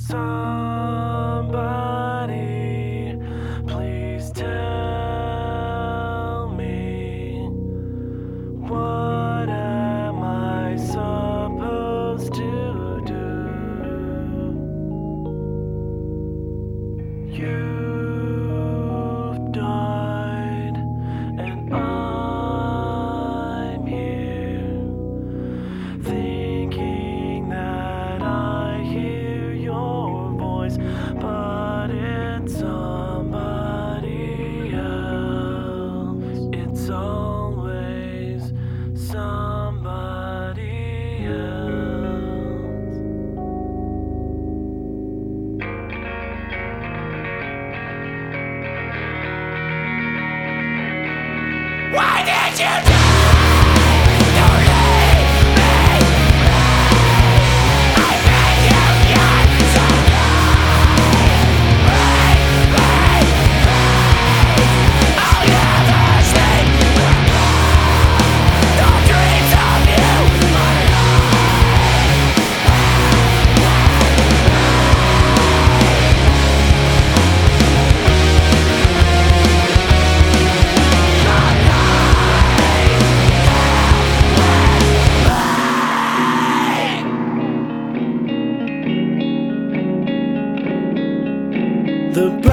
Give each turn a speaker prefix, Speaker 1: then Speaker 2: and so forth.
Speaker 1: Somebody, please tell me, what am I supposed to do? You've died, and I'm here, thinking that I hear your voice, but it's somebody else. It's always somebody else. Why did you die? Don't leave me. I made you young, so I'll never sleep. The dreams of you. The